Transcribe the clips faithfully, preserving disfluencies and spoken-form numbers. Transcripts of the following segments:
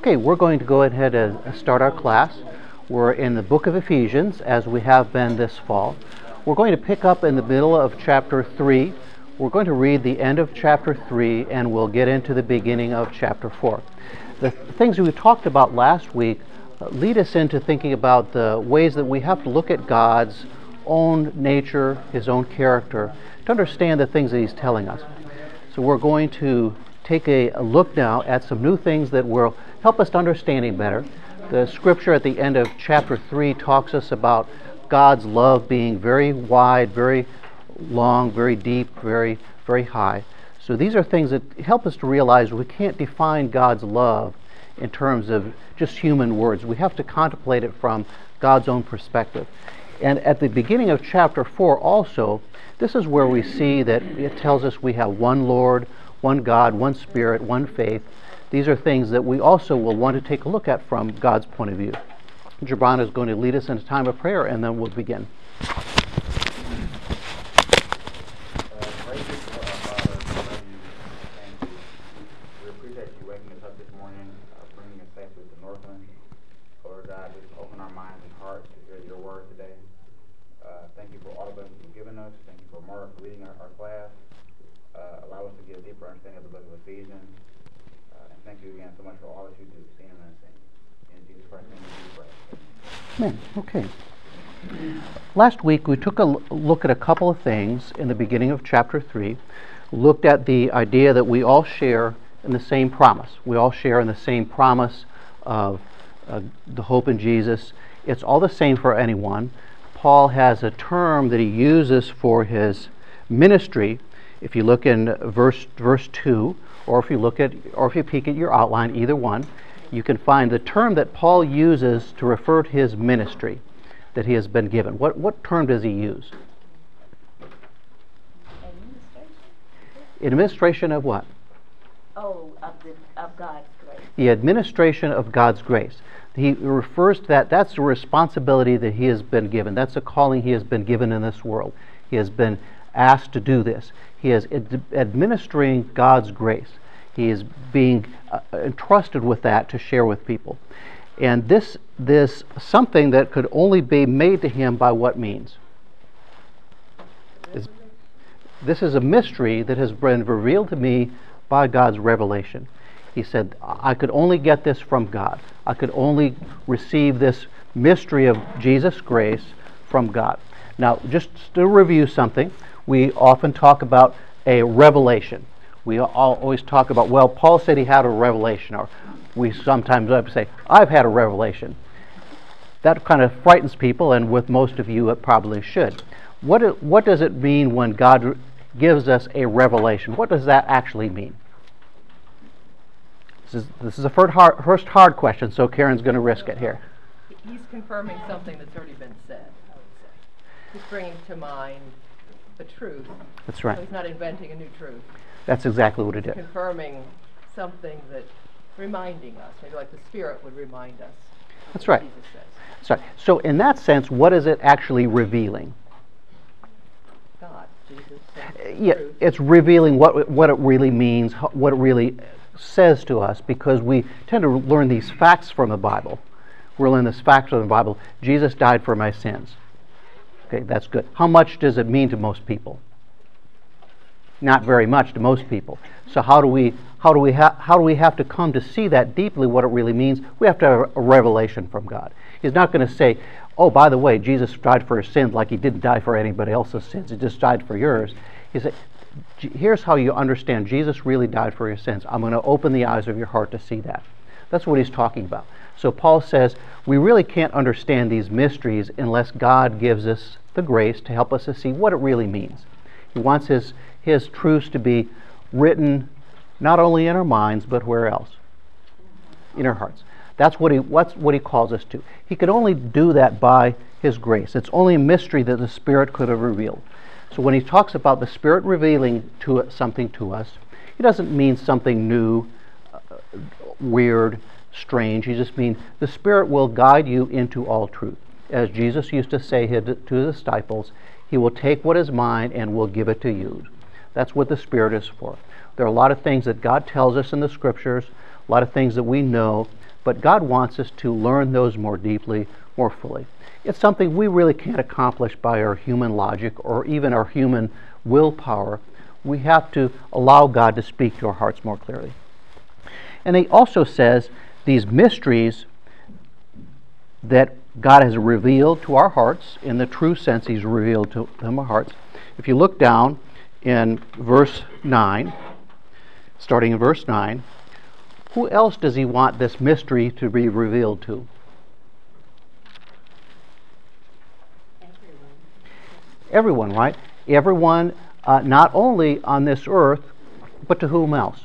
Okay, we're going to go ahead and start our class. We're in the book of Ephesians, as we have been this fall. We're going to pick up in the middle of chapter three. We're going to read the end of chapter three, and we'll get into the beginning of chapter four. The things we talked about last week lead us into thinking about the ways that we have to look at God's own nature, His own character, to understand the things that He's telling us. So we're going to take a, a look now at some new things that will help us to understand Him better. The scripture at the end of chapter three talks us about God's love being very wide, very long, very deep, very, very high. So these are things that help us to realize we can't define God's love in terms of just human words. We have to contemplate it from God's own perspective. And at the beginning of chapter four also, this is where we see that it tells us we have one Lord, one God, one Spirit, one faith. These are things that we also will want to take a look at from God's point of view. Jabron is going to lead us in a time of prayer, and then we'll begin. Amen. Okay. Last week we took a look at a couple of things in the beginning of chapter three. Looked at the idea that we all share in the same promise. We all share in the same promise of uh, the hope in Jesus. It's all the same for anyone. Paul has a term that he uses for his ministry. If you look in verse verse two, or if you look at, or if you peek at your outline, either one, you can find the term that Paul uses to refer to his ministry that he has been given. What what term does he use? Administration. Administration of what? Oh, of the of God's grace. The administration of God's grace. He refers to that. That's a responsibility that he has been given. That's a calling he has been given in this world. He has been asked to do this. He is ad- administering God's grace. He is being uh, entrusted with that to share with people. And this this something that could only be made to him by what means? Is, this is a mystery that has been revealed to me by God's revelation. He said, I could only get this from God. I could only receive this mystery of Jesus' grace from God. Now, just to review something, we often talk about a revelation. We all always talk about, well, Paul said he had a revelation, or we sometimes say, I've had a revelation. That kind of frightens people, and with most of you it probably should. What, it, what does it mean when God gives us a revelation? What does that actually mean? This is, this is a first hard, first hard question, so Karen's going to risk it here. He's confirming something that's already been said, I would say. He's bringing to mind the truth. That's right. So he's not inventing a new truth. That's exactly what it is. Confirming something that, reminding us, maybe like the Spirit would remind us. That's right. Jesus says. That's right. So in that sense, what is it actually revealing? God, Jesus says Yeah, truth. it's revealing what what it really means, what it really says to us, because we tend to learn these facts from the Bible. We learn these facts from the Bible. Jesus died for my sins. Okay, that's good. How much does it mean to most people? Not very much to most people. So how do we how do we ha- how do we have to come to see that deeply what it really means? We have to have a revelation from God. He's not going to say, "Oh, by the way, Jesus died for his sins like he didn't die for anybody else's sins. He just died for yours." He said, "Here's how you understand Jesus really died for your sins. I'm going to open the eyes of your heart to see that." That's what he's talking about. So Paul says we really can't understand these mysteries unless God gives us the grace to help us to see what it really means. He wants his his truths to be written not only in our minds, but where else? In our hearts. That's what he what's what he calls us to. He could only do that by his grace. It's only a mystery that the Spirit could have revealed. So when he talks about the Spirit revealing to it, something to us, he doesn't mean something new, uh, weird, strange. He just means the Spirit will guide you into all truth. As Jesus used to say to the disciples, he will take what is mine and will give it to you. That's what the Spirit is for. There are a lot of things that God tells us in the Scriptures, a lot of things that we know but God wants us to learn those more deeply, more fully. It's something we really can't accomplish by our human logic or even our human willpower. We have to allow God to speak to our hearts more clearly. And he also says these mysteries that God has revealed to our hearts, in the true sense he's revealed to them our hearts. If you look down in verse nine, starting in verse nine, who else does he want this mystery to be revealed to? Everyone, right? Everyone, uh, not only on this earth, but to whom else?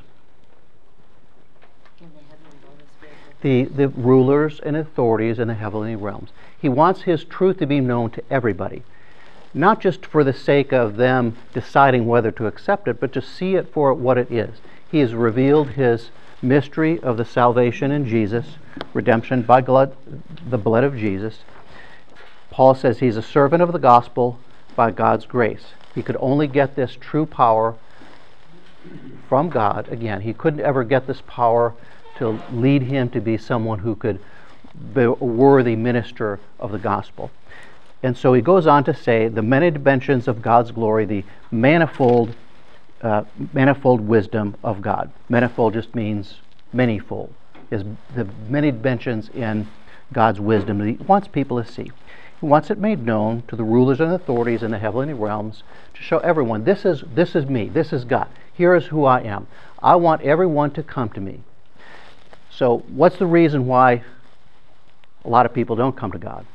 The, the rulers and authorities in the heavenly realms. He wants his truth to be known to everybody. Not just for the sake of them deciding whether to accept it, but to see it for what it is. He has revealed his mystery of the salvation in Jesus, redemption by blood, the blood of Jesus. Paul says he's a servant of the gospel by God's grace. He could only get this true power from God. Again, he couldn't ever get this power to lead him to be someone who could be a worthy minister of the gospel. And so he goes on to say the many dimensions of God's glory, the manifold uh, manifold wisdom of God. Manifold just means manyfold. Is the many dimensions in God's wisdom that he wants people to see. He wants it made known to the rulers and authorities in the heavenly realms to show everyone, this is this is me, this is God. Here is who I am. I want everyone to come to me. So what's the reason why a lot of people don't come to God?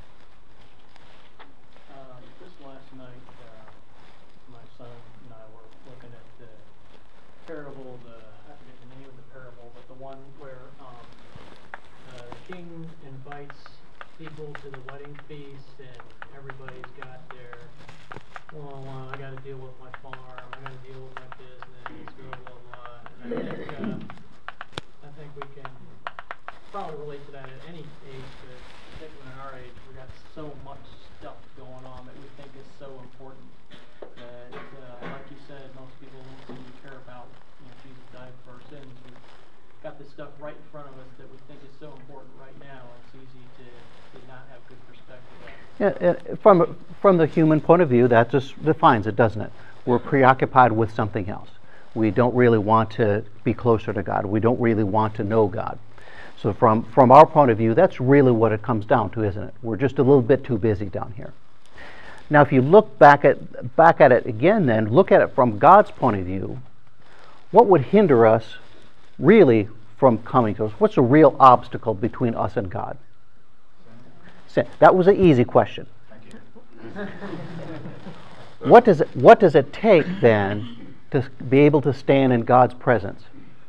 Um, just last night, uh, my son and I were looking at the parable, the, I forget the name of the parable, but the one where um, uh, the king invites people to the wedding feast and everybody's got their, well, well I got to deal with my farm, I got to deal with my business, blah, blah, blah. And I think, uh, I think we can probably relate to that at any age, but particularly in our age, we got so much stuff going on that we think is so important that, uh, like you said, most people don't seem to care about, you know, Jesus died for our sins. We've got this stuff right in front of us that we think is so important right now, and it's easy to, to not have good perspective of it. Yeah, uh, from, from the human point of view, that just defines it, doesn't it? We're preoccupied with something else. We don't really want to be closer to God. We don't really want to know God. So from, from our point of view, that's really what it comes down to, isn't it? We're just a little bit too busy down here. Now, if you look back at, back at it again then, look at it from God's point of view, what would hinder us really from coming to us? What's the real obstacle between us and God? Sin. That was an easy question. Thank you. What does it, what does it take then to be able to stand in God's presence?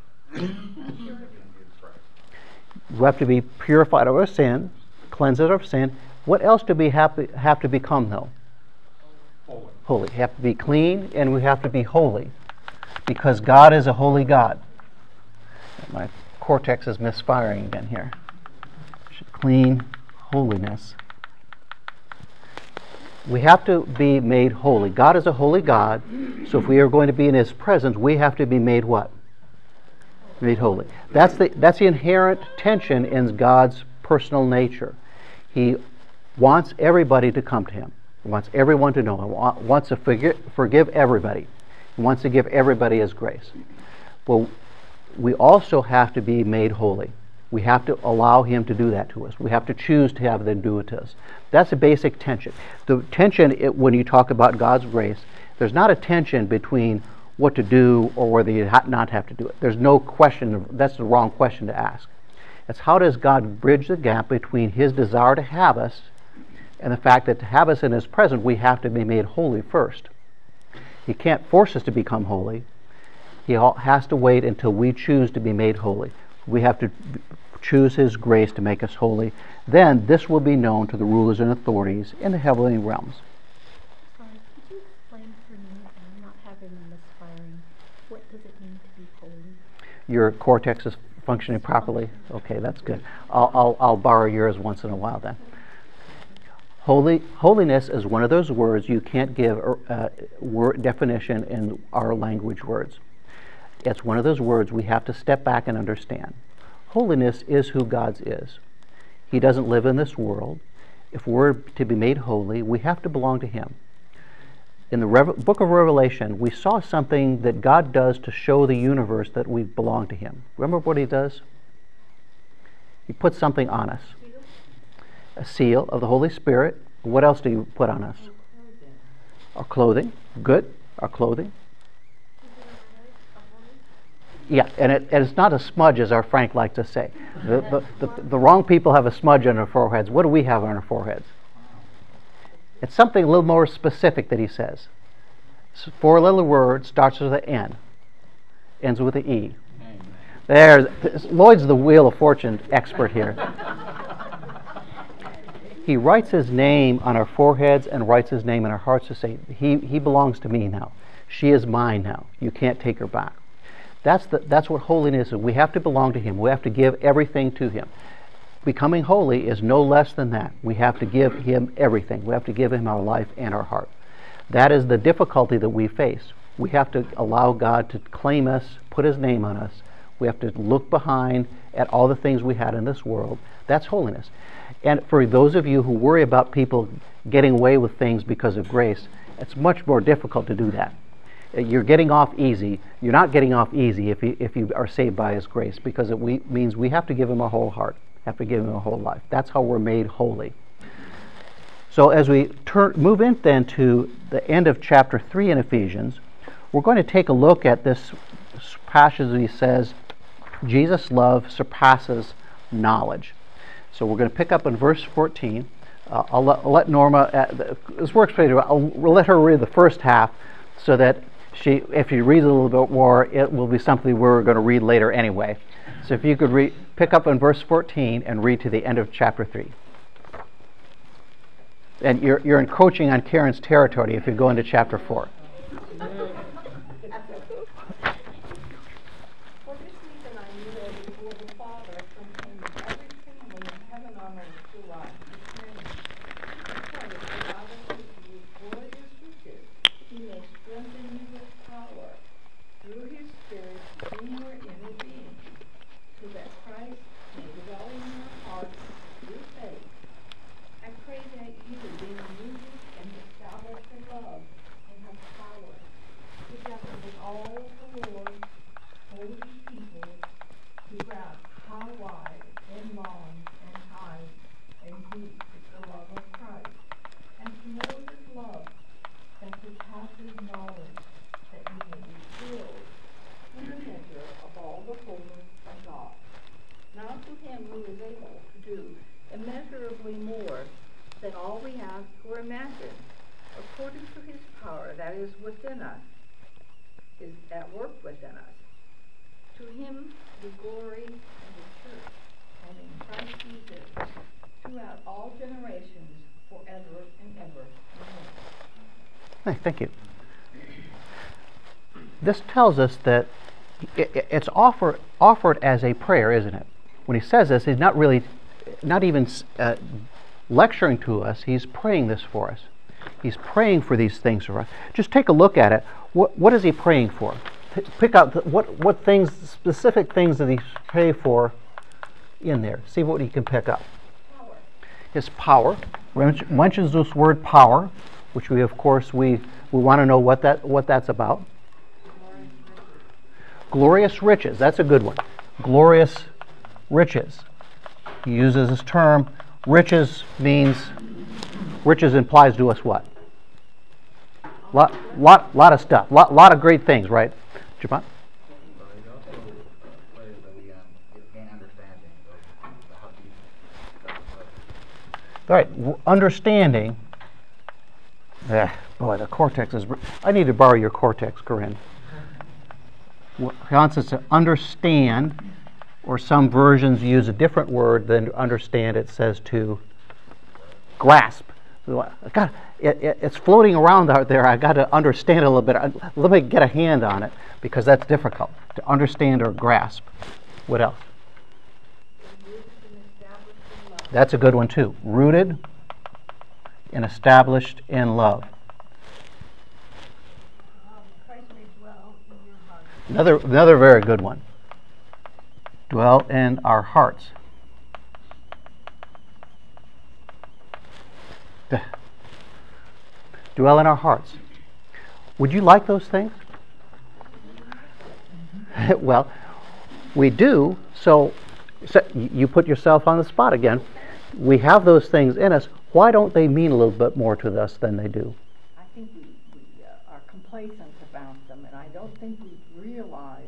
We have to be purified of our sin, cleansed of our sin. What else do we have to, have to become, though? Holy. Holy. We have to be clean, and we have to be holy, because God is a holy God. My cortex is misfiring again here. Clean holiness. We have to be made holy. God is a holy God, so if we are going to be in His presence, we have to be made what? Made holy. That's the that's the inherent tension in God's personal nature. He wants everybody to come to Him. He wants everyone to know Him. He wants to forgive, forgive everybody. He wants to give everybody His grace. Well, we also have to be made holy. We have to allow Him to do that to us. We have to choose to have them do it to us. That's a basic tension. The tension, it, when you talk about God's grace, there's not a tension between what to do or whether you ha- not have to do it. There's no question. That's the wrong question to ask. It's how does God bridge the gap between His desire to have us and the fact that to have us in His presence, we have to be made holy first. He can't force us to become holy. He has to wait until we choose to be made holy. We have to choose His grace to make us holy. Then this will be known to the rulers and authorities in the heavenly realms. Sorry, could you explain for me, I'm not having a misfiring, what does it mean to be holy? Your cortex is functioning properly? Okay, that's good. I'll, I'll, I'll borrow yours once in a while then. Holy, holiness is one of those words you can't give a word definition in our language words. It's one of those words we have to step back and understand. Holiness is who God's is. He doesn't live in this world. If we're to be made holy, we have to belong to Him. In the Rev- book of Revelation, we saw something that God does to show the universe that we belong to Him. Remember what He does? He puts something on us. A seal of the Holy Spirit. What else do you put on us? Our clothing. Good. Our clothing. Yeah, and, it, and it's not a smudge, as our Frank liked to say. The, the, the, the wrong people have a smudge on their foreheads. What do we have on our foreheads? It's something a little more specific that he says. Four little words, starts with an N, ends with an E. There's Lloyd's the Wheel of Fortune expert here. He writes his name on our foreheads and writes his name in our hearts to say, he, he belongs to me now. She is mine now. You can't take her back. That's, the, that's what holiness is. We have to belong to Him. We have to give everything to Him. Becoming holy is no less than that. We have to give Him everything. We have to give Him our life and our heart. That is the difficulty that we face. We have to allow God to claim us, put His name on us. We have to look behind at all the things we had in this world. That's holiness. And for those of you who worry about people getting away with things because of grace, it's much more difficult to do that. You're getting off easy. You're not getting off easy if you, if you are saved by His grace, because it we, means we have to give Him our whole heart, have to give Him our whole life. That's how we're made holy. So as we turn, move in then to the end of chapter three in Ephesians, we're going to take a look at this passage that he says, Jesus' love surpasses knowledge. So we're going to pick up in verse fourteen. Uh, I'll, let, I'll let Norma, uh, this works pretty well. I'll let her read the first half so that she, if she reads a little bit more, it will be something we're going to read later anyway. So if you could read, pick up in verse fourteen and read to the end of chapter three. And you're, you're encroaching on Karen's territory if you go into chapter four. For this reason I kneel before the Father, from whom every family in heaven on earth derives its name. Because the Father gives you glorious riches, He may strengthen you with power through His Spirit in your inner being, so that Christ may dwell in your hearts through faith. I pray that you, being rooted and established in love, and have power, together with all the Lord's holy people, to grasp how wide and long and high and deep is the love of Christ, and to know His love that surpasses knowledge, that you may be filled in the measure of all the fullness of God. Now to Him who is able to do immeasurably more than all we ask or imagine, according to His power that is within us, is at work within us. To Him be glory in the church and in Christ Jesus throughout all generations, forever and ever. Amen. Hey, thank you. This tells us that it's offer, offered as a prayer, isn't it? When he says this, he's not really, not even uh, lecturing to us. He's praying this for us. He's praying for these things for us. Just take a look at it. What, what is he praying for? P- pick out the, what, what things, specific things that he pray for in there. See what you can pick up. Power. His power. Mentions this word power, which we, of course, we, we want to know what that what that's about. Glorious riches. That's a good one. Glorious riches. He uses this term. Riches means, riches implies to us what? Lot, lot, lot of stuff. Lot, lot of great things, right? Japan? All right, understanding. Eh, boy, the cortex is. I need to borrow your cortex, Corinne. He wants us to understand, or some versions use a different word than to understand. It says to grasp. God, it, it, it's floating around out there. I got to understand it a little bit. Let me get a hand on it, because that's difficult to understand or grasp. What else? That's a good one too. Rooted and established in love. Another, another very good one. Dwell in our hearts. Dwell in our hearts. Would you like those things? Well, we do, so, so you put yourself on the spot again. We have those things in us. Why don't they mean a little bit more to us than they do? I think we, we uh, are complacent about them, and I don't think we realize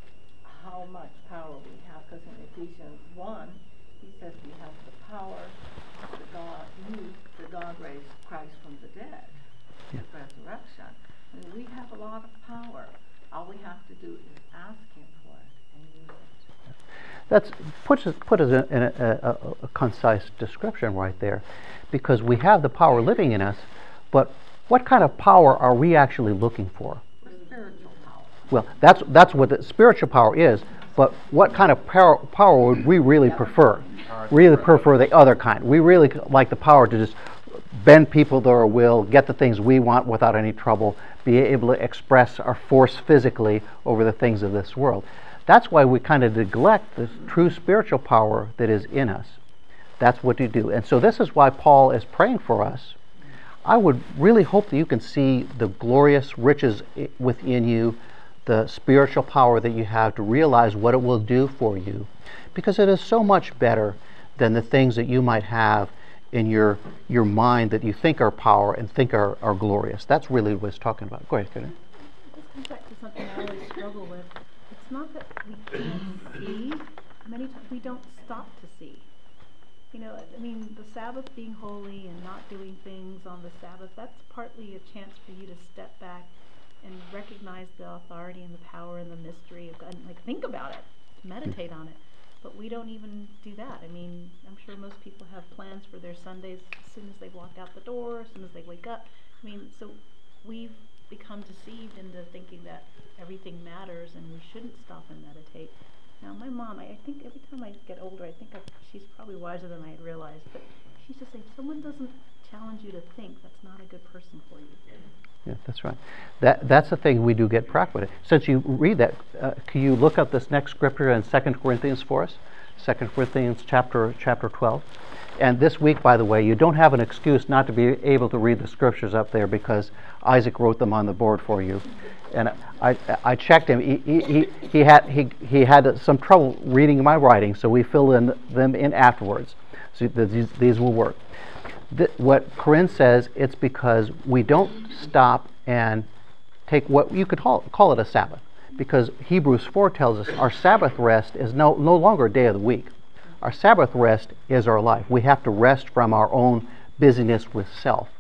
how much power we have, because in Ephesians one, he says we have the power that God used, that God raised Christ from the dead, Yeah. resurrection. And we have a lot of power. All we have to do is ask him for it and use it. That's puts us, put us in a, a, a, a concise description right there, because we have the power living in us, but what kind of power are we actually looking for? For spiritual power. Well, that's that's what the spiritual power is, but what kind of power, power would we really prefer? Really prefer the other kind. We really like the power to just bend people to our will, get the things we want without any trouble, be able to express our force physically over the things of this world. That's why we kind of neglect the true spiritual power that is in us. That's what you do. And so this is why Paul is praying for us. I would really hope that you can see the glorious riches within you, the spiritual power that you have, to realize what it will do for you, because it is so much better than the things that you might have in your your mind that you think are power and think are, are glorious. That's really what it's talking about. Go ahead, Karen. This comes back to something I always struggle with. It's not that we can't see. Many times we don't stop to see. You know, I mean, the Sabbath being holy and not doing things on the Sabbath, that's partly a chance for you to step back and recognize the authority and the power and the mystery of God, and like think about it, meditate on it. But we don't even do that. I mean, I'm sure most people have plans for their Sundays as soon as they walk out the door, as soon as they wake up. I mean, so we've become deceived into thinking that everything matters and we shouldn't stop and meditate. Now, my mom, I, I think every time I get older, I think I've, she's probably wiser than I had realized, but she used to say, if someone doesn't challenge you to think, that's not a good person for you. Yeah, that's right. That that's the thing we do get practiced with. Since you read that, uh, can you look up this next scripture in Second Corinthians for us? Second Corinthians chapter chapter twelve. And this week, by the way, you don't have an excuse not to be able to read the scriptures up there, because Isaac wrote them on the board for you. And I I checked him. He he, he had he he had some trouble reading my writing, so we filled in them in afterwards. So these these will work. Th- what Corinne says, it's because we don't stop and take what you could call, call it a Sabbath, because Hebrews four tells us our Sabbath rest is no, no longer a day of the week. Our Sabbath rest is our life. We have to rest from our own busyness with self.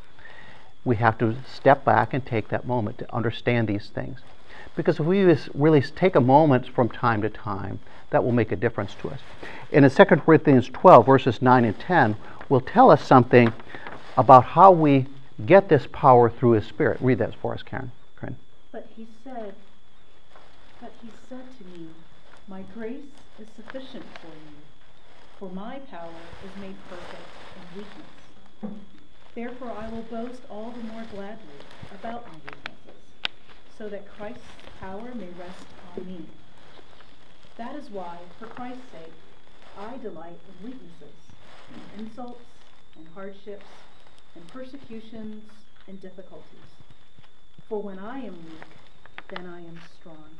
We have to step back and take that moment to understand these things, because if we just really take a moment from time to time, that will make a difference to us. And in Second Corinthians twelve, verses nine and ten, will tell us something about how we get this power through His Spirit. Read that for us, Karen. Karen. But he said, but he said to me, my grace is sufficient for you, for my power is made perfect in weakness. Therefore I will boast all the more gladly about my weaknesses, so that Christ's power may rest on me. That is why, for Christ's sake, I delight in weaknesses, in insults, and hardships, and persecutions, and difficulties. For when I am weak, then I am strong.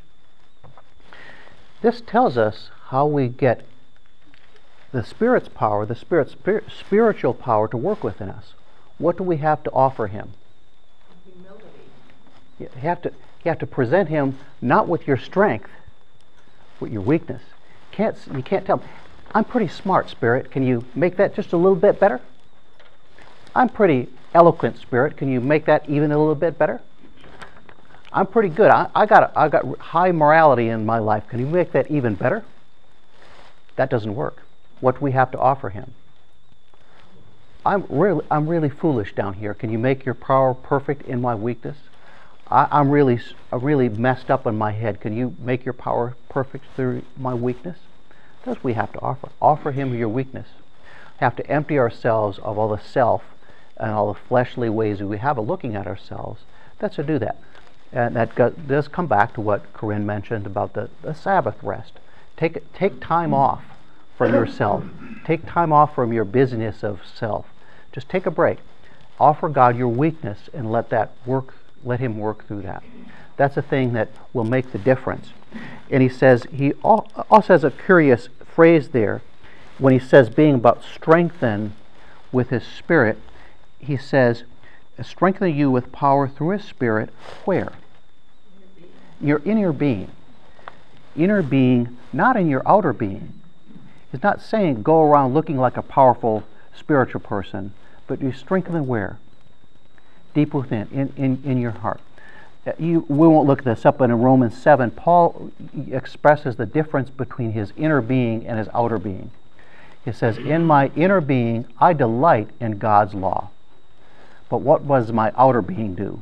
This tells us how we get the Spirit's power, the Spirit's spir- spiritual power to work within us. What do we have to offer Him? Humility. You have to, you have to present Him not with your strength, with your weakness. Can't, you can't tell Him, I'm pretty smart, Spirit. Can you make that just a little bit better? I'm pretty eloquent, Spirit. Can you make that even a little bit better? I'm pretty good. I, I got I got high morality in my life. Can you make that even better? That doesn't work. What do we have to offer Him? I'm really I'm really foolish down here. Can you make your power perfect in my weakness? I, I'm really I'm really messed up in my head. Can you make your power perfect through my weakness? That's what we have to offer. Offer Him your weakness. We have to empty ourselves of all the self and all the fleshly ways that we have of looking at ourselves. That's to do that. And that go, does come back to what Corinne mentioned about the, the Sabbath rest. Take, take time off from yourself. Take time off from your busyness of self. Just take a break. Offer God your weakness and let that work, let Him work through that. That's a thing that will make the difference. And he says, he also has a curious phrase there when he says being about strengthened with His Spirit. He says, strengthen you with power through His Spirit, where? Your inner being. Inner being, not in your outer being. He's not saying go around looking like a powerful spiritual person, but you strengthen where? Deep within, in, in, in your heart. You, we won't look this up, but in Romans seven, Paul expresses the difference between his inner being and his outer being. He says, in my inner being, I delight in God's law. But what does my outer being do?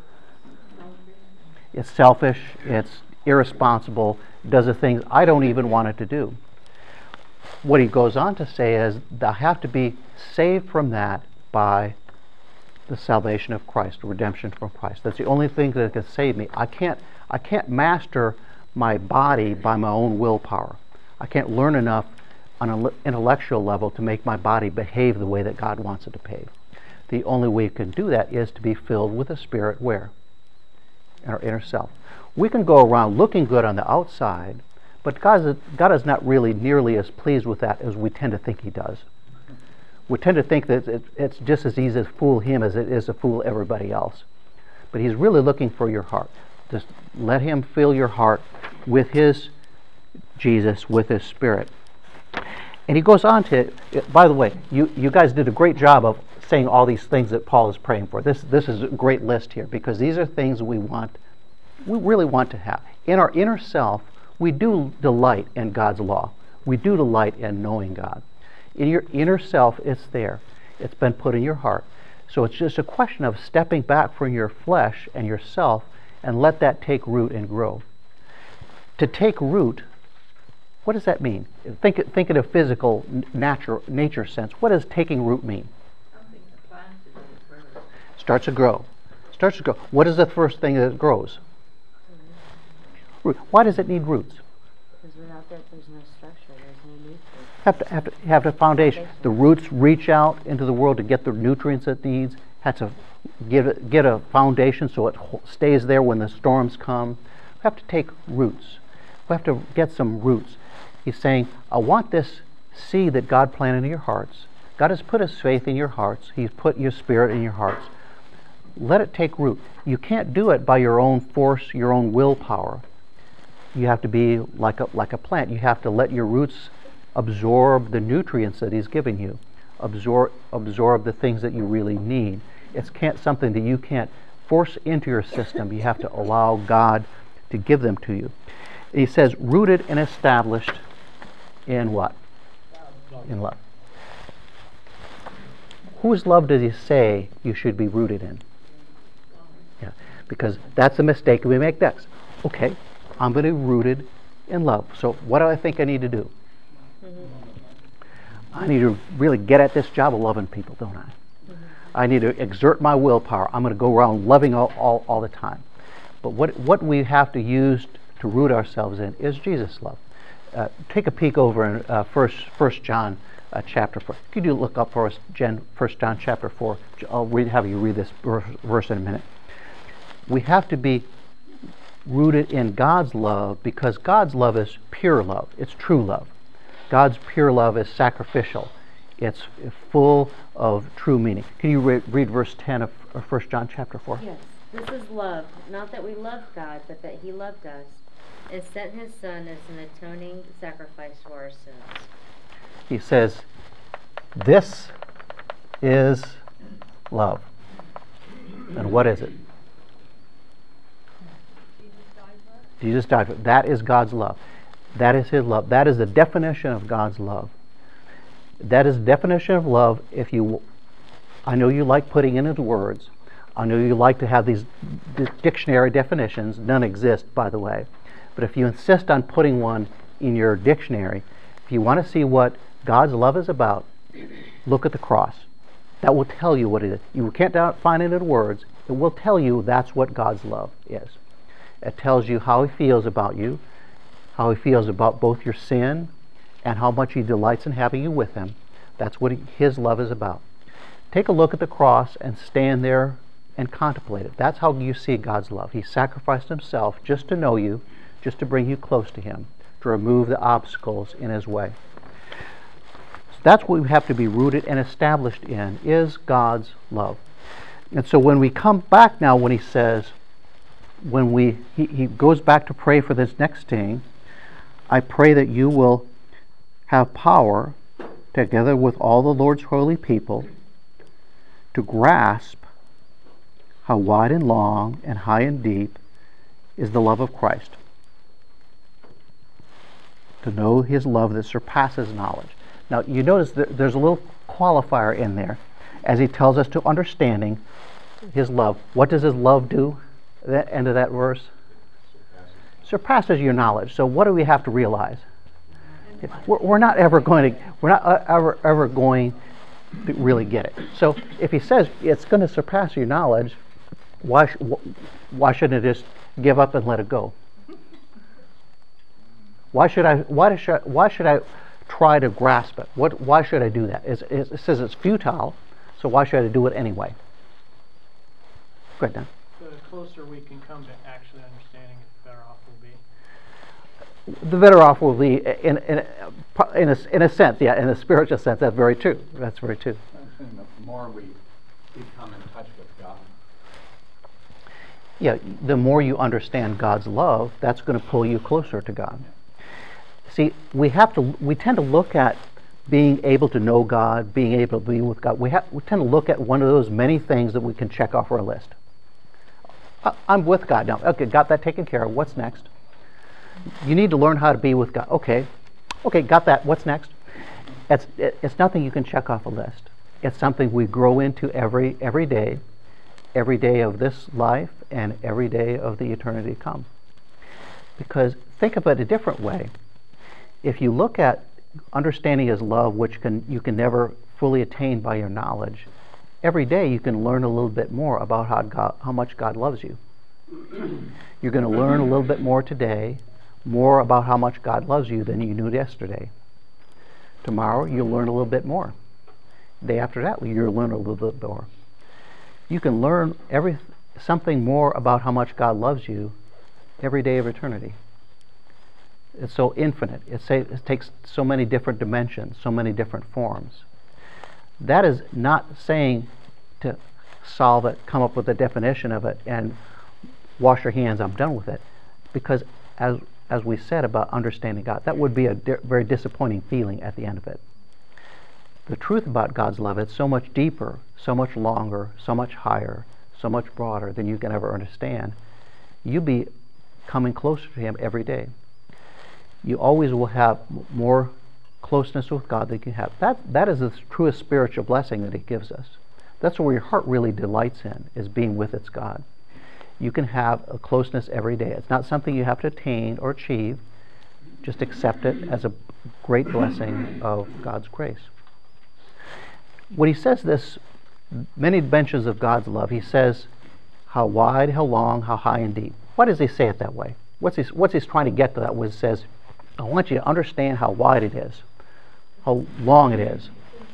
It's selfish, it's irresponsible, does the things I don't even want it to do. What he goes on to say is, I have to be saved from that by the salvation of Christ, the redemption from Christ. That's the only thing that can save me. I can't, I can't master my body by my own willpower. I can't learn enough on an intellectual level to make my body behave the way that God wants it to behave. The only way you can do that is to be filled with the Spirit where? In our inner self. We can go around looking good on the outside, but God is, God is not really nearly as pleased with that as we tend to think He does. We tend to think that it, it's just as easy to fool Him as it is to fool everybody else. But He's really looking for your heart. Just let Him fill your heart with His Jesus, with His Spirit. And he goes on to, by the way, you, you guys did a great job of saying all these things that Paul is praying for. This, this is a great list here, because these are things we want, we really want to have. In our inner self, we do delight in God's law. We do delight in knowing God. In your inner self, it's there. It's been put in your heart. So it's just a question of stepping back from your flesh and yourself and let that take root and grow. To take root, what does that mean? Think, think in a physical, natural, nature sense. What does taking root mean? Something the plant is in the earth. Starts to grow. Starts to grow. What is the first thing that grows? Root. Why does it need roots? Because without that, there's no structure. There's no nutrients. Have to have to have a foundation. The roots reach out into the world to get the nutrients it needs. Has to give it, get a foundation so it stays there when the storms come. We have to take roots. We have to get some roots. He's saying, I want this seed that God planted in your hearts. God has put His faith in your hearts. He's put your Spirit in your hearts. Let it take root. You can't do it by your own force, your own willpower. You have to be like a, like a plant. You have to let your roots absorb the nutrients that He's given you. Absorb, absorb the things that you really need. It's can't, something that you can't force into your system. You have to allow God to give them to you. And he says, rooted and established in what? In love. Whose love does he say you should be rooted in? Yeah, because that's a mistake we make next. Okay, I'm going to be rooted in love. So what do I think I need to do? Mm-hmm. I need to really get at this job of loving people, don't I? Mm-hmm. I need to exert my willpower. I'm going to go around loving all, all, all the time. But what, what we have to use to root ourselves in is Jesus' love. Uh, take a peek over in uh, first, first John uh, chapter four. Could you look up for us, Jen, First John chapter four? I'll read, have you read this verse in a minute. We have to be rooted in God's love because God's love is pure love. It's true love. God's pure love is sacrificial. It's full of true meaning. Can you re- read verse ten of First John chapter four? Yes. This is love, not that we loved God, but that He loved us, and sent His Son as an atoning sacrifice for our sins. He says, this is love. And what is it? Jesus died for it. That is God's love. That is His love. That is the definition of God's love. That is the definition of love. If you, I know you like putting in His words. I know you like to have these d- dictionary definitions. None exist, by the way. But if you insist on putting one in your dictionary, if you want to see what God's love is about, look at the cross. That will tell you what it is. You can't find it in words. It will tell you that's what God's love is. It tells you how He feels about you. how he feels about both your sin and how much he delights in having you with him. That's what he, his love is about. Take a look at the cross and stand there and contemplate it. That's how you see God's love. He sacrificed himself just to know you, just to bring you close to him, to remove the obstacles in his way. So that's what we have to be rooted and established in, is God's love. And so when we come back now, when he says, when we he, he goes back to pray for this next thing, I pray that you will have power, together with all the Lord's holy people, to grasp how wide and long and high and deep is the love of Christ. To know his love that surpasses knowledge. Now you notice that there's a little qualifier in there as he tells us to understanding his love. What does his love do? That end of that verse? Surpasses. Surpasses your knowledge. So what do we have to realize? We're, we're not ever going to we're not uh, ever ever going to really get it. So if he says it's going to surpass your knowledge, why sh- why shouldn't it just give up and let it go? Why should I why should I, why should I try to grasp it? What why should I do that? It's, it's, it says it's futile, so why should I do it anyway? Go ahead, Dan. The closer we can come to actually understanding it, the better off we'll be. The better off we'll be in in in a, in a sense, yeah, in a spiritual sense. That's very true. That's very true. I'm saying the more we become in touch with God. Yeah, the more you understand God's love, that's going to pull you closer to God. See, we have to. We tend to look at being able to know God, being able to be with God. We have. We tend to look at one of those many things that we can check off our list. I, I'm with God now. Okay, got that taken care of. What's next? You need to learn how to be with God. Okay, okay, got that. What's next? It's it, it's nothing you can check off a list. It's something we grow into every every day, every day of this life, and every day of the eternity to come. Because think of it a different way. If you look at understanding his love, which can you can never fully attain by your knowledge, every day you can learn a little bit more about how God, how much God loves you. You're going to learn a little bit more today, more about how much God loves you than you knew yesterday. Tomorrow you'll learn a little bit more. The day after that you'll learn a little bit more. You can learn every something more about how much God loves you every day of eternity. It's so infinite. It, say, it takes so many different dimensions, so many different forms. That is not saying to solve it, come up with a definition of it, and wash your hands, I'm done with it. Because as as we said about understanding God, that would be a di- very disappointing feeling at the end of it. The truth about God's love, it's so much deeper, so much longer, so much higher, so much broader than you can ever understand. You'll be coming closer to him every day. You always will have more closeness with God than you can have. That that is the truest spiritual blessing that he gives us. That's where your heart really delights in, is being with its God. You can have a closeness every day. It's not something you have to attain or achieve. Just accept it as a great blessing of God's grace. When he says this, many dimensions of God's love, he says how wide, how long, how high and deep. Why does he say it that way? What's he, what's he trying to get to that when he says, I want you to understand how wide it is, how long it is.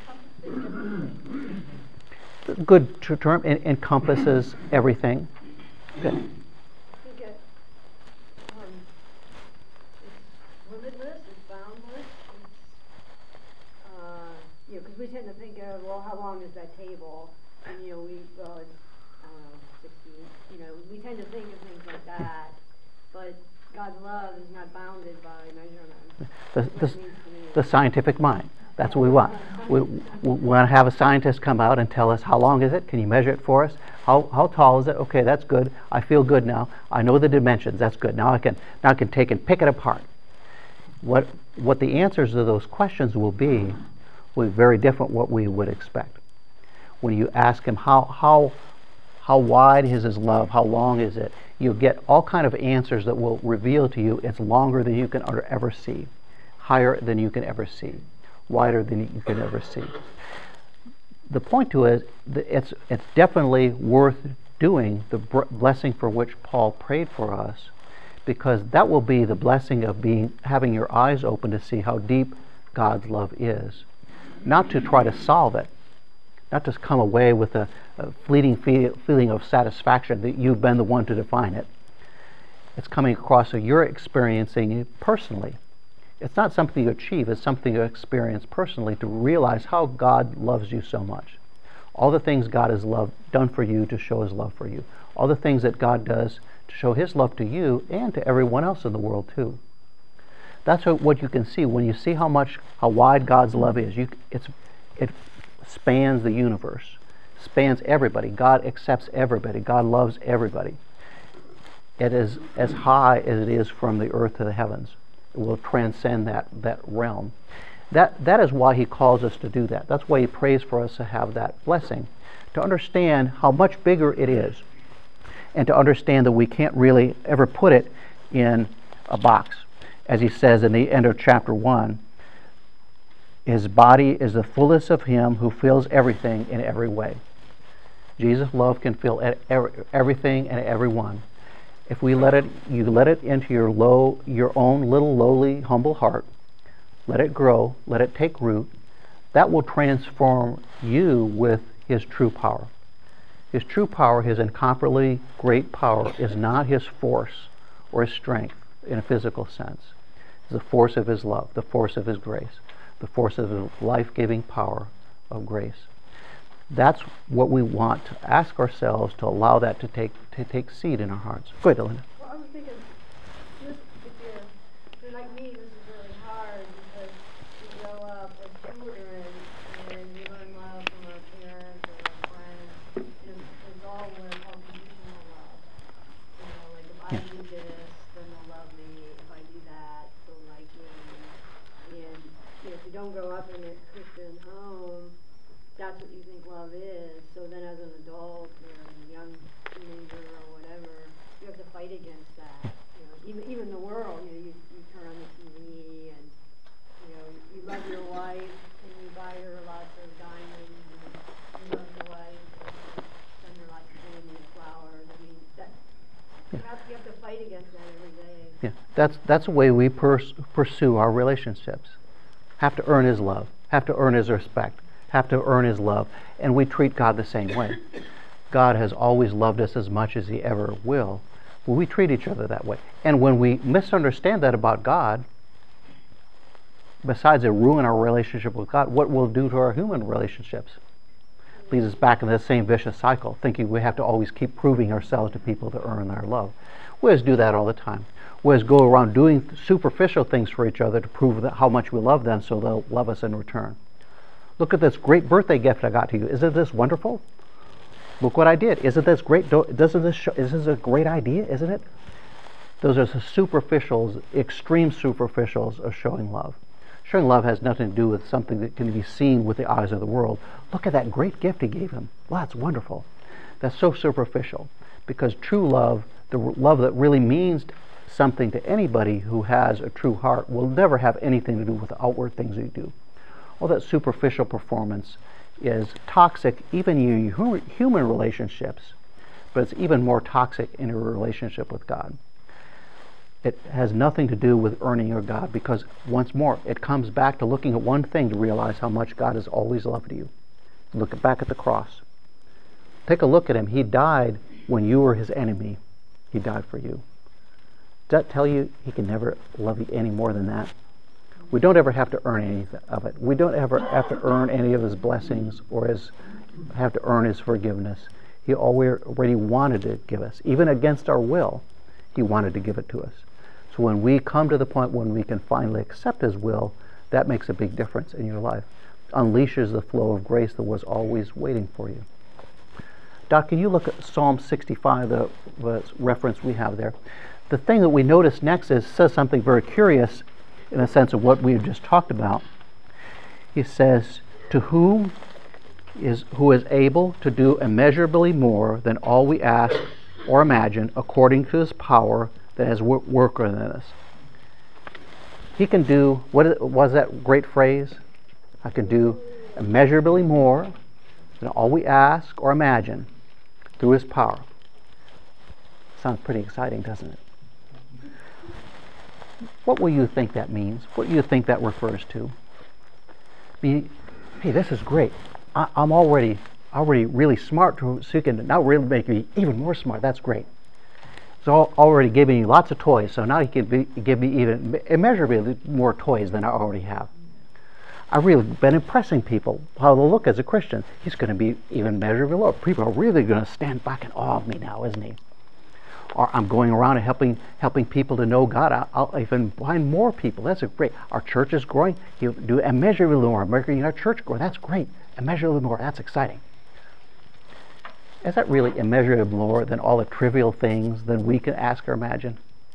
Good term, it encompasses everything. Good. I think it, um, it's limitless, it's boundless, it's, uh, you know, because we tend to think of, well, how long is that table? And, you know, we, well, it's, I don't know, sixty, you know, we tend to think of things like that, but God's love is not bounded by measurement. The, the, the scientific mind. That's what we want. We, we want to have a scientist come out and tell us how long is it? Can you measure it for us? How how tall is it? Okay, that's good. I feel good now. I know the dimensions. That's good. Now I can now I can take and pick it apart. What what the answers to those questions will be will be very different what we would expect. When you ask him how how how wide is his love? How long is it? You'll get all kind of answers that will reveal to you it's longer than you can ever see, higher than you can ever see, wider than you can ever see. The point to it is it's it's definitely worth doing the blessing for which Paul prayed for us, because that will be the blessing of being having your eyes open to see how deep God's love is. Not to try to solve it, not to come away with a, a fleeting feel, feeling of satisfaction that you've been the one to define it. It's coming across so you're experiencing it personally. It's not something you achieve, it's something you experience personally to realize how God loves you so much. All the things God has loved, done for you to show His love for you. All the things that God does to show His love to you and to everyone else in the world too. That's what you can see when you see how much, how wide God's love is. You, it's, it spans the universe, spans everybody. God accepts everybody. God loves everybody. It is as high as it is from the earth to the heavens. It will transcend that, that realm. That, that is why He calls us to do that. That's why He prays for us to have that blessing, to understand how much bigger it is, and to understand that we can't really ever put it in a box. As He says in the end of chapter one, His body is the fullness of Him who fills everything in every way. Jesus' love can fill everything and everyone. If we let it, you let it into your low, your own little lowly, humble heart, let it grow, let it take root, that will transform you with His true power. His true power, His incomparably great power, is not His force or His strength in a physical sense. It's the force of His love, the force of His grace, the force of His life-giving power of grace. That's what we want to ask ourselves, to allow that to take to take seed in our hearts. Go ahead, Linda. Well, I was thinking, this, if you're, if you're like me, this is really hard because you grow up as children and you learn love from our parents or our friends, and it's all with unconditional love. You know, like if I do this, then they'll love me. If I do that, they'll like me. And you know, if you don't grow up in a Christian home, that's what you think love is. So then as an adult or a young teenager or whatever, you have to fight against that. You know, even even the world, you know, you, you turn on the T V and you know, you love your wife and you buy her lots of diamonds and you love your wife and you send her lots of candy and flowers. I mean, that you have, you have to fight against that every day. Yeah, that's that's the way we pers- pursue our relationships. Have to earn His love. Have to earn His respect. Have to earn His love. And we treat God the same way. God has always loved us as much as He ever will. Well, we treat each other that way. And when we misunderstand that about God, besides it ruin our relationship with God, what will it do to our human relationships? Leads us back in the same vicious cycle, thinking we have to always keep proving ourselves to people to earn their love. We always do that all the time. We always go around doing superficial things for each other to prove that how much we love them so they'll love us in return. Look at this great birthday gift I got to you. Isn't this wonderful? Look what I did. Isn't this great? Doesn't this show, isn't this a great idea? Isn't it? Those are the superficials, extreme superficials of showing love. Showing love has nothing to do with something that can be seen with the eyes of the world. Look at that great gift He gave him. Wow, that's wonderful. That's so superficial. Because true love, the love that really means something to anybody who has a true heart, will never have anything to do with the outward things you do. All that superficial performance is toxic even in your human relationships, but it's even more toxic in a relationship with God. It has nothing to do with earning your God, because once more, it comes back to looking at one thing to realize how much God has always loved you. Look back at the cross. Take a look at Him. He died when you were His enemy. He died for you. Does that tell you He can never love you any more than that? We don't ever have to earn any of it. We don't ever have to earn any of His blessings or his, have to earn His forgiveness. He already wanted to give us. Even against our will, He wanted to give it to us. So when we come to the point when we can finally accept His will, that makes a big difference in your life. Unleashes the flow of grace that was always waiting for you. Doc, can you look at Psalm sixty-five, the, the reference we have there? The thing that we notice next is says something very curious in a sense of what we've just talked about. He says, to whom is who is able to do immeasurably more than all we ask or imagine, according to His power that has worked within us. He can do, what was that great phrase? I can do immeasurably more than all we ask or imagine through His power. Sounds pretty exciting, doesn't it? what will you think that means? What do you think that refers to? Be, hey, this is great. I, I'm already already really smart, to, so you can now really make me even more smart. That's great. It's all, already giving you lots of toys, so now he can be, give me even immeasurably more toys than I already have. I've really been impressing people how they look as a Christian. He's going to be even immeasurably lower. People are really going to stand back in awe of me now, isn't he? Or I'm going around and helping helping people to know God. I'll, I'll even find more people. That's a great. Our church is growing. You do immeasurably more. Making our church grow. That's great. Immeasurably more. That's exciting. Is that really immeasurably more than all the trivial things that we can ask or imagine?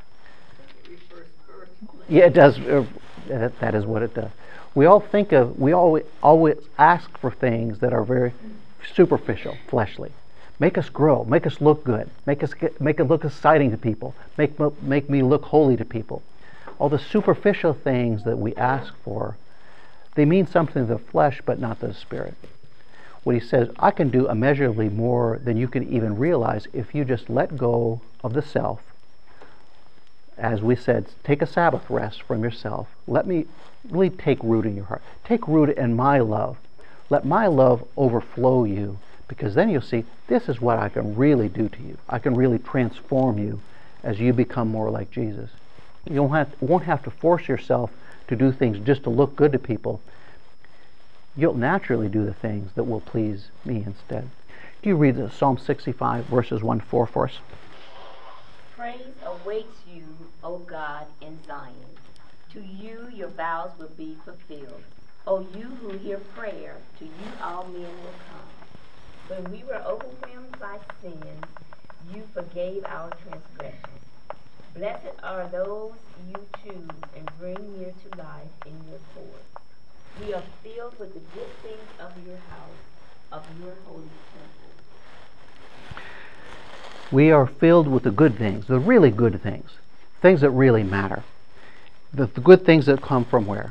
Yeah, it does. Uh, that, that is what it does. We all think of. We always always ask for things that are very superficial, fleshly. Make us grow. Make us look good. Make us get, make it look exciting to people. Make make me look holy to people. All the superficial things that we ask for, they mean something to the flesh, but not to the spirit. What he says, I can do immeasurably more than you can even realize if you just let go of the self. As we said, take a Sabbath rest from yourself. Let me really take root in your heart. Take root in my love. Let my love overflow you, because then you'll see this is what I can really do to you. I can really transform you as you become more like Jesus. You don't have, won't have to force yourself to do things just to look good to people. You'll naturally do the things that will please me instead. Do you read the Psalm sixty-five, verses one to four for us? Praise awaits you, O God, in Zion. To you your vows will be fulfilled. O you who hear prayer, to you all men will come. When we were overwhelmed by sin, you forgave our transgressions. Blessed are those you choose and bring near to life in your courts. We are filled with the good things of your house, of your holy temple. We are filled with the good things, the really good things, things that really matter. The, the good things that come from where?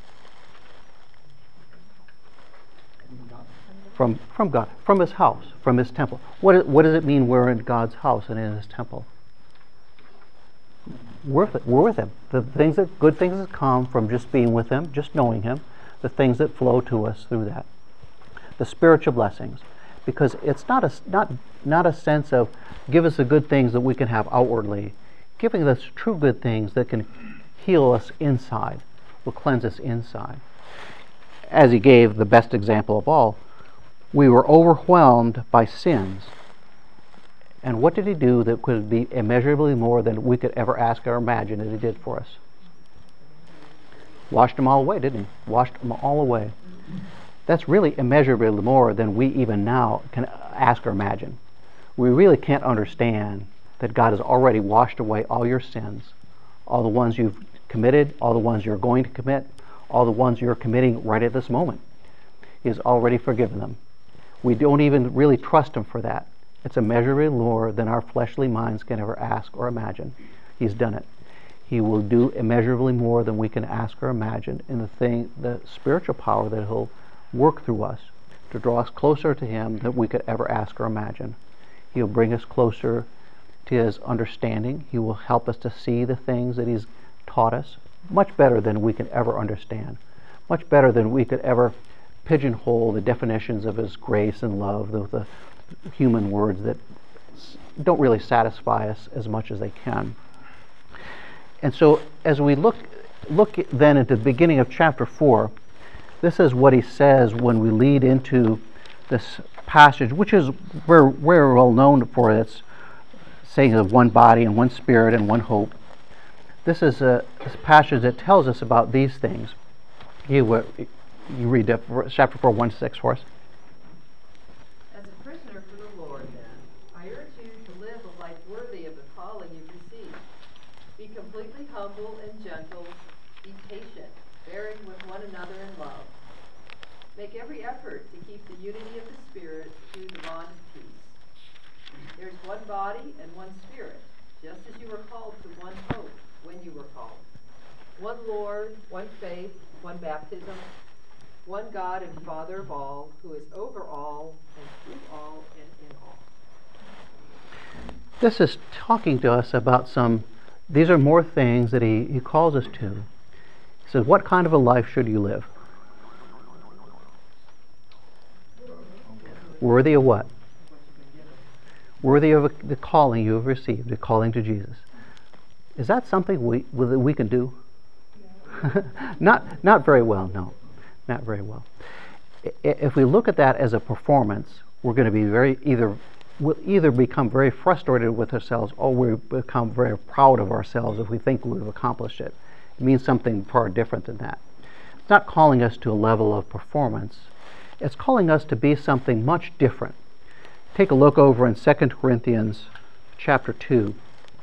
From, from God, from His house, from His temple. What, what does it mean we're in God's house and in His temple? We're with, we're with Him. The things that, good things that come from just being with Him, just knowing Him, the things that flow to us through that. The spiritual blessings. Because it's not a, not, not a sense of give us the good things that we can have outwardly. Giving us true good things that can heal us inside, will cleanse us inside. As He gave the best example of all, we were overwhelmed by sins. And what did He do that could be immeasurably more than we could ever ask or imagine that He did for us? Washed them all away, didn't He? Washed them all away. That's really immeasurably more than we even now can ask or imagine. We really can't understand that God has already washed away all your sins, all the ones you've committed, all the ones you're going to commit, all the ones you're committing right at this moment. He has already forgiven them. We don't even really trust Him for that. It's immeasurably more than our fleshly minds can ever ask or imagine. He's done it. He will do immeasurably more than we can ask or imagine in the thing, the spiritual power that He'll work through us to draw us closer to Him than we could ever ask or imagine. He'll bring us closer to His understanding. He will help us to see the things that He's taught us much better than we can ever understand, much better than we could ever pigeonhole the definitions of His grace and love, the, the human words that don't really satisfy us as much as they can. And so as we look look then at the beginning of chapter four, this is what he says when we lead into this passage, which is very, very well known for its saying of one body and one spirit and one hope. This is a this passage that tells us about these things. You, uh, you read uh, chapter four, one to six for us. As a prisoner for the Lord, then, I urge you to live a life worthy of the calling you've received. Be completely humble and gentle. Be patient, bearing with one another in love. Make every effort to keep the unity of the Spirit through the bond of peace. There is one body and one Spirit, just as you were called to one hope when you were called. One Lord, one faith, one baptism, one God and Father of all, who is over all and through all and in all. This is talking to us about some These are more things that he, he calls us to. He says, what kind of a life should you live? Worthy of what? Worthy of the calling you have received, the calling to Jesus. Is that something we that we can do? not not very well, no. Not very well. If we look at that as a performance, we're going to be very either we'll either become very frustrated with ourselves or we become very proud of ourselves if we think we've accomplished it. It means something far different than that. It's not calling us to a level of performance. It's calling us to be something much different. Take a look over in Second Corinthians chapter two.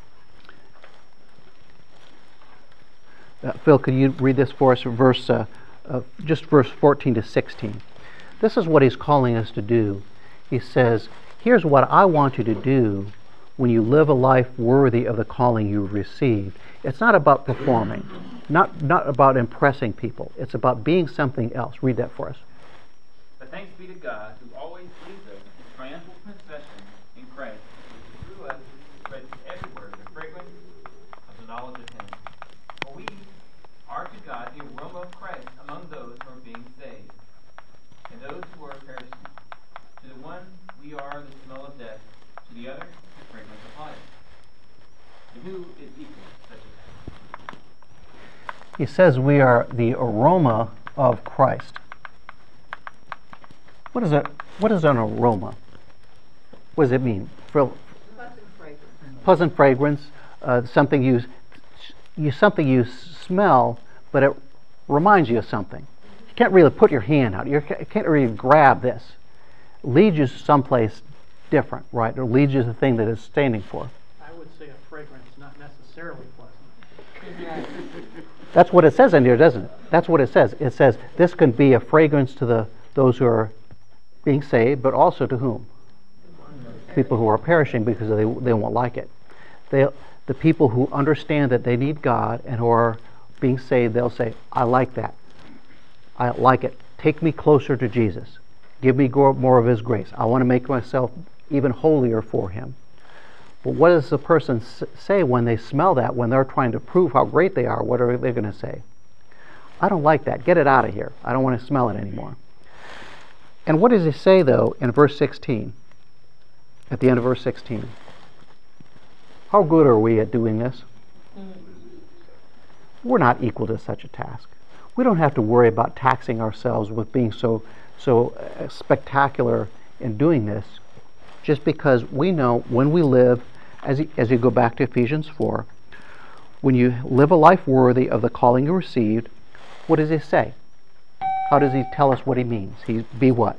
Uh, Phil, could you read this for us, verse, uh, uh, just verse fourteen to sixteen? This is what he's calling us to do. He says, here's what I want you to do when you live a life worthy of the calling you've received. It's not about performing, not, not about impressing people. It's about being something else. Read that for us. But thanks be to God, who always leads us in triumphal procession in Christ, which through us spreads everywhere the fragrance of the knowledge of Him. For we are to God the aroma of Christ among those who are being saved, and those who are perishing. To the one we are the smell of death, to the other the fragrance of life. And who is equal to such a thing? He says we are the aroma of Christ. What is it? What is an aroma? What does it mean? Phil? Pleasant fragrance. Pleasant fragrance, uh, something you, you something you smell, but it reminds you of something. You can't really put your hand out. You're, you can't really grab this. It leads you someplace different, right? Or leads you to the thing that it's standing for. I would say a fragrance, not necessarily pleasant. That's what it says in here, doesn't it? That's what it says. It says this can be a fragrance to the those who are being saved, but also to whom? People who are perishing because they they won't like it. They, the people who understand that they need God and who are being saved, they'll say, I like that. I like it. Take me closer to Jesus. Give me more of His grace. I want to make myself even holier for Him. But what does the person say when they smell that, when they're trying to prove how great they are? What are they going to say? I don't like that. Get it out of here. I don't want to smell it anymore. And what does he say, though, in verse sixteen? At the end of verse sixteen. How good are we at doing this? We're not equal to such a task. We don't have to worry about taxing ourselves with being so, so uh, spectacular in doing this, just because we know when we live, as you, as you go back to Ephesians four, when you live a life worthy of the calling you received, what does he say? How does he tell us what he means? He be what?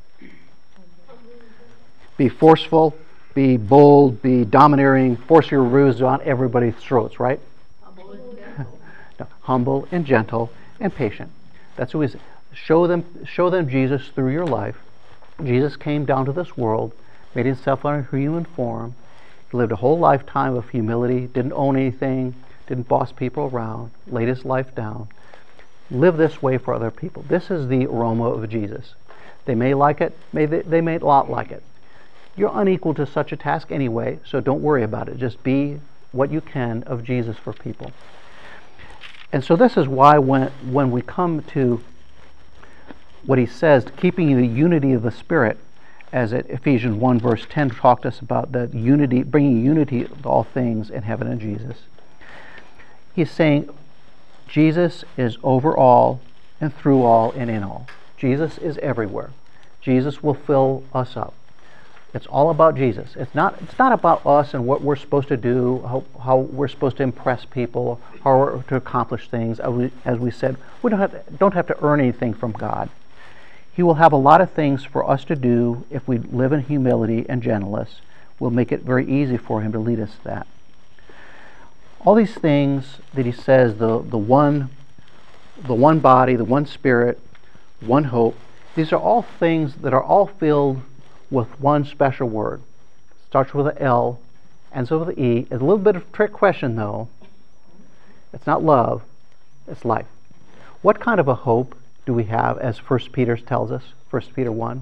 Be forceful, be bold, be domineering, force your rules on everybody's throats, right? Humble and gentle. No, humble and gentle and patient. That's who he is. Show them, show them Jesus through your life. Jesus came down to this world, made himself in human form. He lived a whole lifetime of humility, didn't own anything, didn't boss people around, laid his life down. Live this way for other people. This is the aroma of Jesus. They may like it, may they, they may not like it. You're unequal to such a task anyway, so don't worry about it. Just be what you can of Jesus for people. And so this is why when, when we come to what he says, keeping the unity of the Spirit, as at Ephesians one verse ten talked us about the unity, bringing unity of all things in heaven and Jesus. He's saying Jesus is over all and through all and in all. Jesus is everywhere. Jesus will fill us up. It's all about Jesus. It's not, it's not about us and what we're supposed to do, how, how we're supposed to impress people, how we're to accomplish things. As we, as we said, we don't have, to, don't have to earn anything from God. He will have a lot of things for us to do if we live in humility and gentleness. We'll make it very easy for him to lead us to that. All these things that he says, the, the one the one body, the one spirit, one hope, these are all things that are all filled with one special word. Starts with an L, ends with an E. It's a little bit of a trick question, though. It's not love, it's life. What kind of a hope do we have, as First Peter tells us, First Peter one?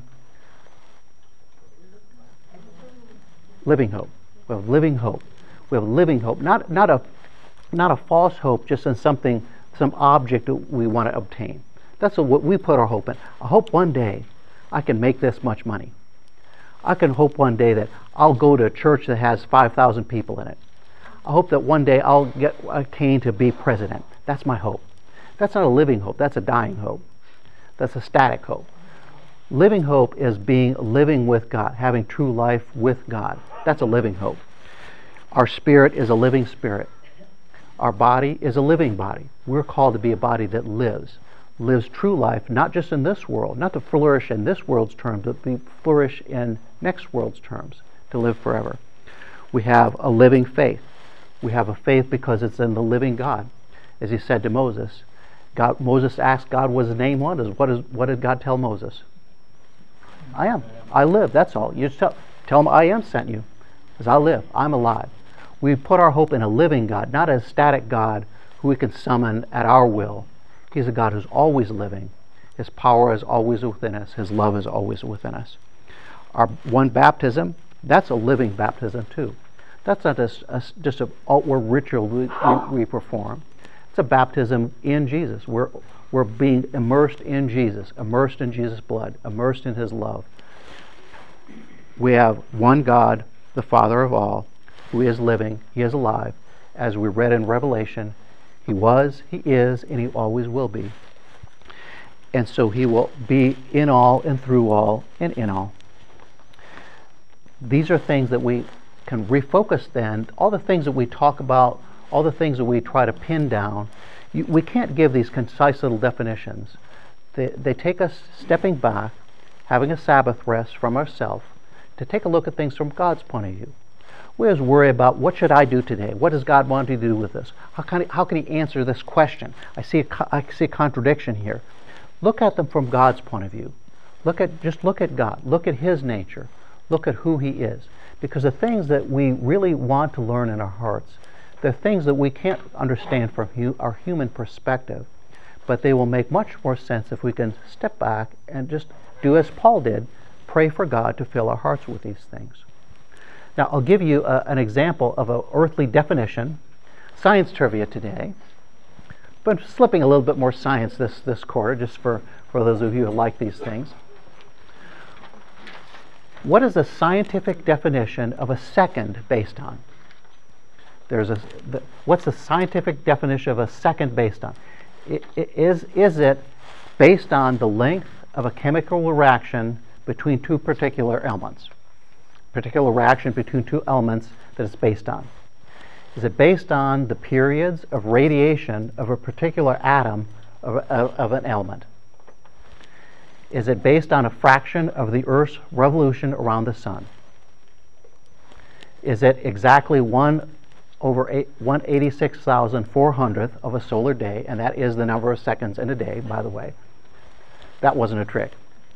Living hope. We have living hope. We have living hope. Not, not a not a false hope just in something, some object that we want to obtain. That's what we put our hope in. I hope one day I can make this much money. I can hope one day that I'll go to a church that has five thousand people in it. I hope that one day I'll get attain to be president. That's my hope. That's not a living hope. That's a dying hope. That's a static hope. Living hope is being living with God, having true life with God. That's a living hope. Our spirit is a living spirit. Our body is a living body. We're called to be a body that lives, lives true life, not just in this world, not to flourish in this world's terms, but to flourish in next world's terms, to live forever. We have a living faith. We have a faith because it's in the living God. As he said to Moses, God, Moses asked God what his name was. What, is, what did God tell Moses? I am. I live. That's all. You just tell, tell him I am sent you. Because I live. I'm alive. We put our hope in a living God, not a static God who we can summon at our will. He's a God who's always living. His power is always within us. His love is always within us. Our one baptism, that's a living baptism too. That's not just a, just an outward ritual we, we perform. It's a baptism in Jesus. We're, we're being immersed in Jesus, immersed in Jesus' blood, immersed in his love. We have one God, the Father of all, who is living, he is alive. As we read in Revelation, he was, he is, and he always will be. And so he will be in all and through all and in all. These are things that we can refocus then. All the things that we talk about, all the things that we try to pin down, you, we can't give these concise little definitions. They, they take us stepping back, having a Sabbath rest from ourselves, to take a look at things from God's point of view. We always worry about what should I do today? What does God want to do with this? How can he, how can he answer this question? I see, a, I see a contradiction here. Look at them from God's point of view. Look at, just look at God. Look at his nature. Look at who he is. Because the things that we really want to learn in our hearts, they're things that we can't understand from hu- our human perspective, but they will make much more sense if we can step back and just do as Paul did, pray for God to fill our hearts with these things. Now, I'll give you a, an example of an earthly definition, science trivia today, but slipping a little bit more science this, this quarter, just for, for those of you who like these things. What is a scientific definition of a second based on? There's a, the, what's the scientific definition of a second based on? It, it, is, is it based on the length of a chemical reaction between two particular elements? Particular reaction between two elements that it's based on? Is it based on the periods of radiation of a particular atom of, of, of an element? Is it based on a fraction of the Earth's revolution around the sun? Is it exactly one over eight, one eighty-six thousand four hundredth of a solar day, and that is the number of seconds in a day, by the way? That wasn't a trick.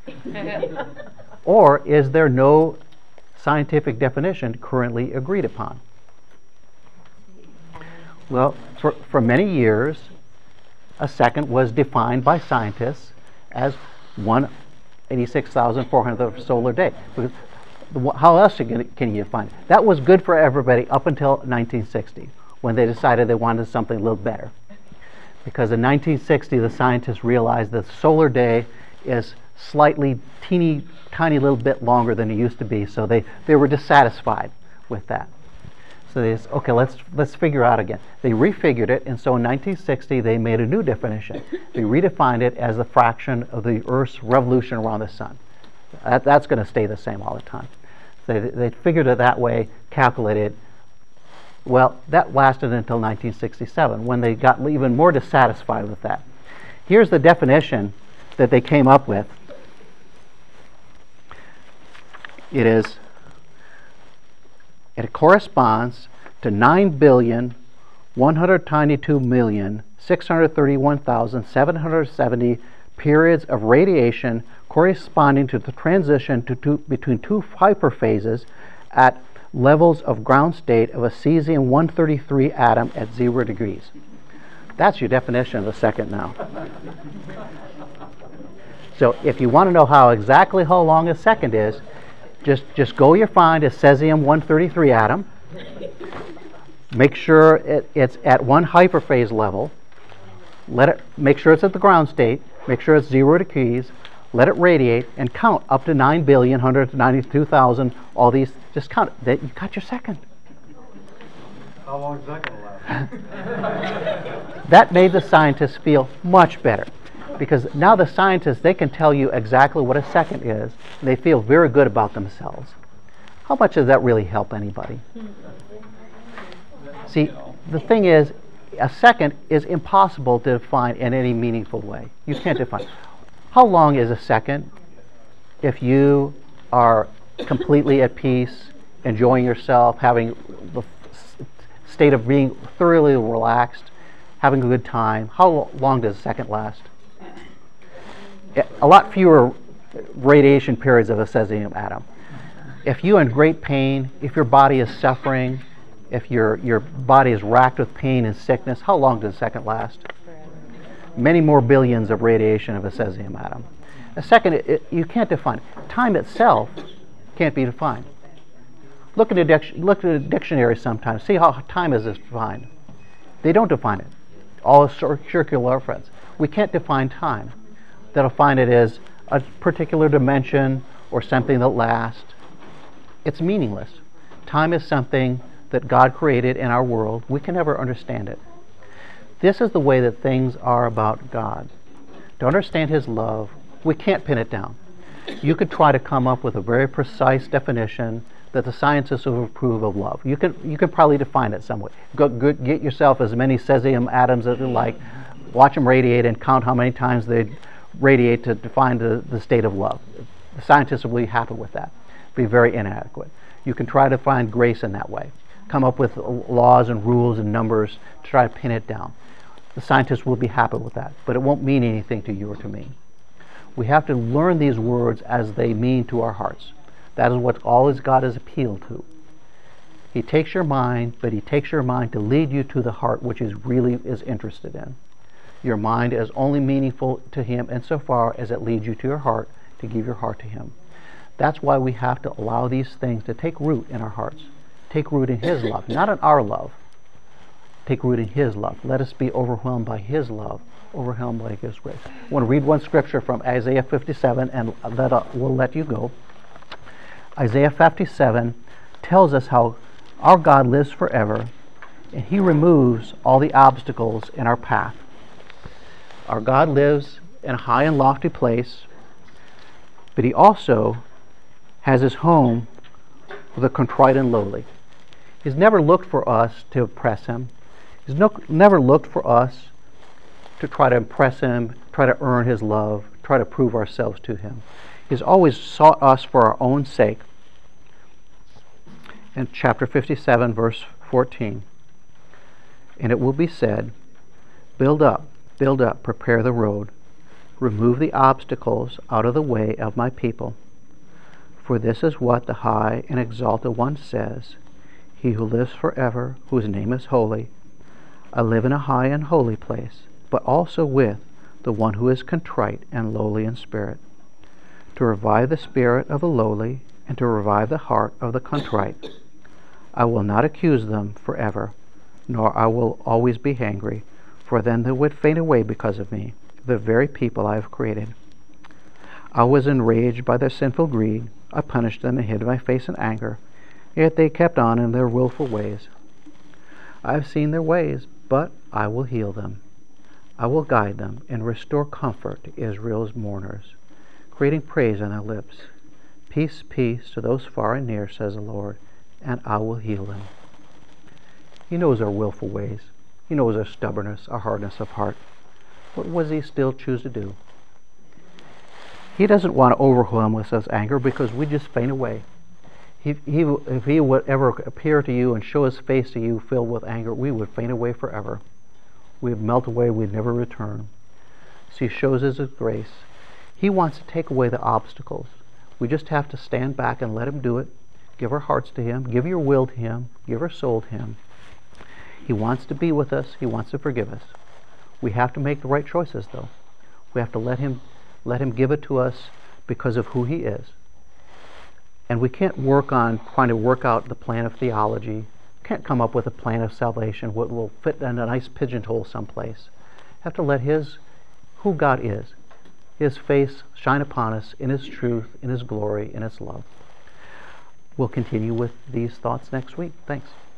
Or is there no scientific definition currently agreed upon? Well, for, for many years, a second was defined by scientists as one eighty-six thousand four hundredth of a solar day. Because the, how else can you define it? That was good for everybody up until nineteen sixty, when they decided they wanted something a little better. Because in nineteen sixty, the scientists realized that the solar day is slightly teeny tiny little bit longer than it used to be, so they, they were dissatisfied with that. So they said, okay, let's let's figure out again. They refigured it, and so in nineteen sixty they made a new definition. They redefined it as the fraction of the Earth's revolution around the sun. That, that's going to stay the same all the time. So they, they figured it that way, calculated. Well, that lasted until nineteen sixty-seven, when they got even more dissatisfied with that. Here's the definition that they came up with. It is, it corresponds to nine billion one hundred ninety-two million six hundred thirty-one thousand seven hundred seventy periods of radiation corresponding to the transition to two, between two hyperphases at levels of ground state of a cesium one thirty-three atom at zero degrees. That's your definition of a second now. So if you want to know how exactly how long a second is, Just, just go you find a cesium one thirty-three atom, Make sure it, it's at one hyperphase level. Let it, make sure it's at the ground state. Make sure it's zero degrees. Let it radiate and count up to nine billion, one hundred ninety-two thousand, all these. Just count it. That, you got your second. How long is that going to last? That made the scientists feel much better, because now the scientists, they can tell you exactly what a second is. And they feel very good about themselves. How much does that really help anybody? See, the thing is, a second is impossible to define in any meaningful way. You can't define. How long is a second? If you are completely at peace, enjoying yourself, having the state of being thoroughly relaxed, having a good time, how long does a second last? A lot fewer radiation periods of a cesium atom. If you're in great pain, if your body is suffering, if your, your body is racked with pain and sickness, how long does a second last? Many more billions of radiation of a cesium atom. A second, it, it, you can't define it. Time itself can't be defined. Look at a, dic- look at a dictionary sometimes. See how time is defined. They don't define it. All cir- circular reference. We can't define time. They'll define it as a particular dimension or something that lasts. It's meaningless. Time is something that God created in our world. We can never understand it. This is the way that things are about God. To understand His love, we can't pin it down. You could try to come up with a very precise definition that the scientists will approve of love. You can you can probably define it some way. Go, go, get yourself as many cesium atoms as you like, watch them radiate and count how many times they radiate to define the, the state of love. The scientists will be happy with that. Be very inadequate. You can try to find grace in that way. Come up with laws and rules and numbers to try to pin it down. The scientists will be happy with that, but it won't mean anything to you or to me. We have to learn these words as they mean to our hearts. That is what all is God is appealed to. He takes your mind, but He takes your mind to lead you to the heart which is really is interested in. Your mind is only meaningful to Him insofar as it leads you to your heart, to give your heart to Him. That's why we have to allow these things to take root in our hearts. Take root in His love, not in our love. Take root in His love. Let us be overwhelmed by His love, overwhelmed by His grace. I want to read one scripture from Isaiah fifty-seven, and that uh, we'll let you go. Isaiah fifty-seven tells us how our God lives forever, and He removes all the obstacles in our path. Our God lives in a high and lofty place, but He also has His home with the contrite and lowly. He's never looked for us to oppress Him. He's no, never looked for us to try to impress Him, try to earn His love, try to prove ourselves to Him. He's always sought us for our own sake. In chapter fifty-seven, verse fourteen, and it will be said, build up, build up, prepare the road, remove the obstacles out of the way of my people. For this is what the high and exalted one says, He who lives forever, whose name is holy. I live in a high and holy place, but also with the one who is contrite and lowly in spirit, to revive the spirit of the lowly and to revive the heart of the contrite. I will not accuse them forever, nor I will always be angry, for then they would faint away because of me, the very people I have created. I was enraged by their sinful greed. I punished them and hid my face in anger, yet they kept on in their willful ways. I have seen their ways, but I will heal them. I will guide them and restore comfort to Israel's mourners, creating praise on their lips. Peace, peace to those far and near, says the Lord, and I will heal them. He knows our willful ways. He knows our stubbornness, our hardness of heart. What does He still choose to do? He doesn't want to overwhelm us with anger because we just faint away. He, he, if He would ever appear to you and show His face to you filled with anger, we would faint away forever. We would melt away, we'd never return. So He shows us His grace. He wants to take away the obstacles. We just have to stand back and let Him do it. Give our hearts to Him. Give your will to Him. Give our soul to Him. He wants to be with us. He wants to forgive us. We have to make the right choices, though. We have to let Him, let Him give it to us because of who He is. And we can't work on trying to work out the plan of theology. can't come up with a plan of salvation what will fit in a nice pigeonhole someplace. Have to let His, who God is, His face shine upon us in His truth, in His glory, in His love. We'll continue with these thoughts next week. Thanks.